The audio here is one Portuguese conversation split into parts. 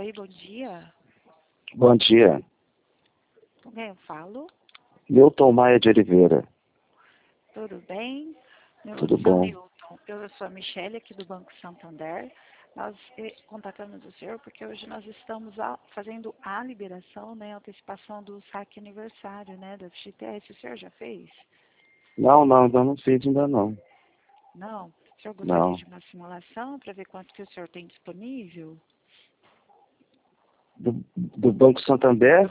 Oi, bom dia. Bom dia. Com quem eu falo? Milton Maia de Oliveira. Tudo bem? Tudo Seu bom? Milton, eu sou a Michele, aqui do Banco Santander. Nós contatamos o senhor porque hoje nós estamos fazendo a liberação, né, a antecipação do saque aniversário, né, da FGTS. O senhor já fez? Não, ainda não fiz ainda não. Não? O senhor gostaria Não. de uma simulação para ver quanto que o senhor tem disponível? Do Banco Santander?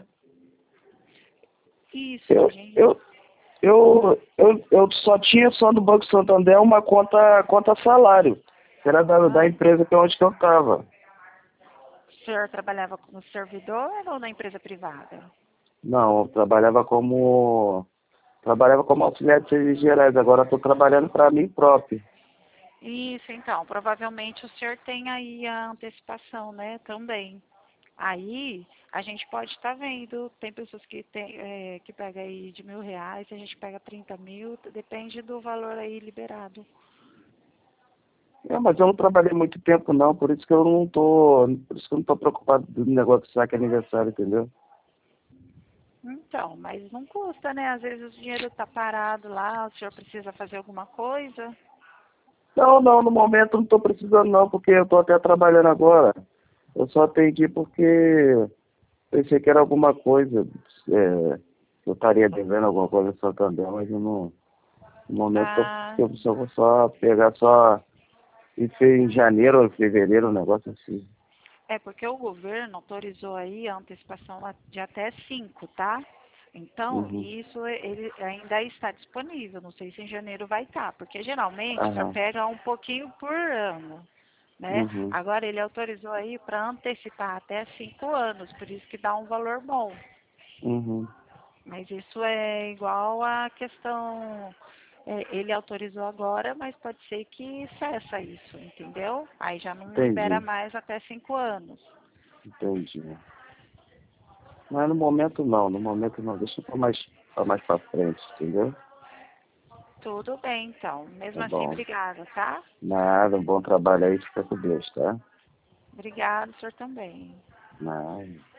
Isso, a Eu, gente... eu, eu só tinha só no Banco Santander uma conta salário. Que era da Ah, empresa que onde que eu estava. o senhor trabalhava como servidor ou na empresa privada? Não, eu trabalhava como auxiliar de serviços gerais. Agora estou trabalhando para mim próprio. Isso, então, provavelmente o senhor tem aí a antecipação, né, também. Aí, a gente pode estar vendo, tem pessoas que que pegam aí de R$ 1.000, a gente pega 30 mil, depende do valor aí liberado. Mas eu não trabalhei muito tempo não, por isso que eu não tô preocupado do negócio de saque aniversário, entendeu? Então, mas não custa, né? Às vezes o dinheiro está parado lá, o senhor precisa fazer alguma coisa. Não, no momento não estou precisando não, porque eu estou até trabalhando agora. Eu só atendi porque pensei que era alguma coisa, eu estaria devendo alguma coisa no Santander, mas eu não, no momento Ah, eu só vou só pegar só em janeiro ou fevereiro, um negócio assim. é porque o governo autorizou aí a antecipação de até 5, tá? Então, Uhum. isso ele ainda está disponível. Não sei se em janeiro vai estar, porque geralmente só Aham. pega um pouquinho por ano, né? Uhum. Agora ele autorizou aí para antecipar até 5 anos, por isso que dá um valor bom. Uhum. Mas isso é igual à questão, ele autorizou agora, mas pode ser que cessa isso, entendeu? Aí já não libera Entendi, mais até 5 anos. entendi. Mas no momento não, deixa pra mais pra frente, entendeu? Tudo bem, então. Tá Mesmo assim, bom. obrigada, tá? Nada, um bom trabalho aí, fica com Deus, tá? Obrigada, o senhor também. Nada.